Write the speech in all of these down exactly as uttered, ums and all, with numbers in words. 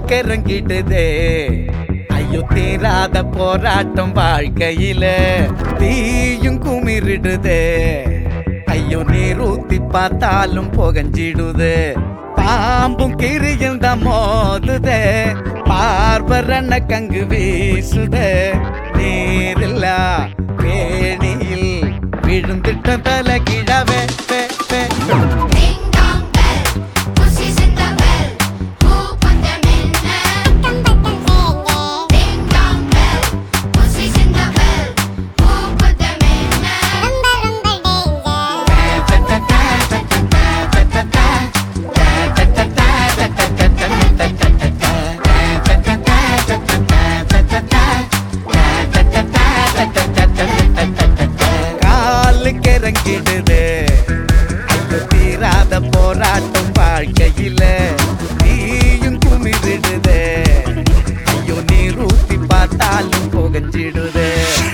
கிறங்கிடுதே ஐயோ தீராத போராட்டம் வாழ்க்கையில தீயும் குமிரிடுதே ஐயோ நீர் ஊத்தி பார்த்தாலும் புகஞ்சிடுதே பாம்பும் கிரியும் தான் மோதுதே பார்வரன கங்கு வீசுதே நீரில்லா வேணியில் விழுந்துட்ட தலை கிழவே கிறங்கிடுதே ஐயோ தீராத போராட்டம் வாழ்க்கையில நீயும் குமிரிடுதே ஐயோ நீர் ஊத்தி பார்த்தாலும் புகஞ்சிடுதே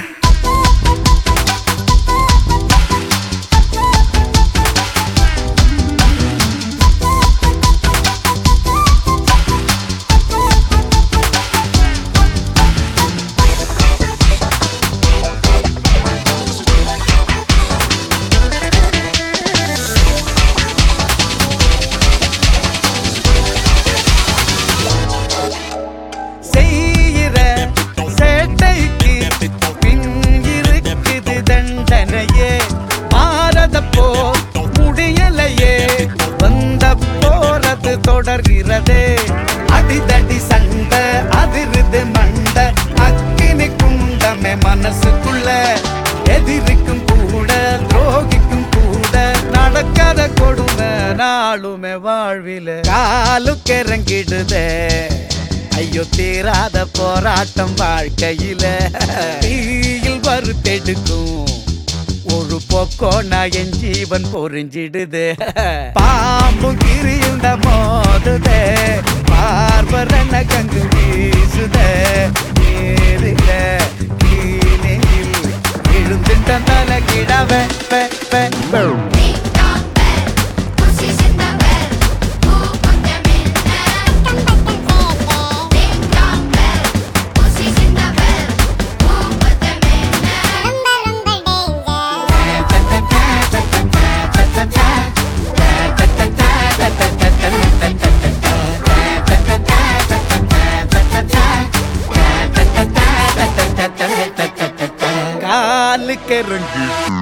தொடர்கிறதே அடிதடி சண்டை அதிருது மண்ட அக்கினி குண்டமே மனசுக்குள்ள எதிரிக்கும் கூட துரோகிக்கும் கூட நடக்காத கொடுமை நாளுமே வாழ்வில காலு கிறங்கிடுதே ஐயோ தீராத போராட்டம் வாழ்க்கையில தீயில் வறுத்தெடுக்கும் ஒரு போக்கோனா என் ஜீவன் பொறிஞ்சிடுது பாம்பு கிரியுண்ட மோதுதே பார்வரன கங்கு வீசுதே நீரில கீழில் விழுந்துட்ட தலை கிழவே காலு கிறங்கிடுதே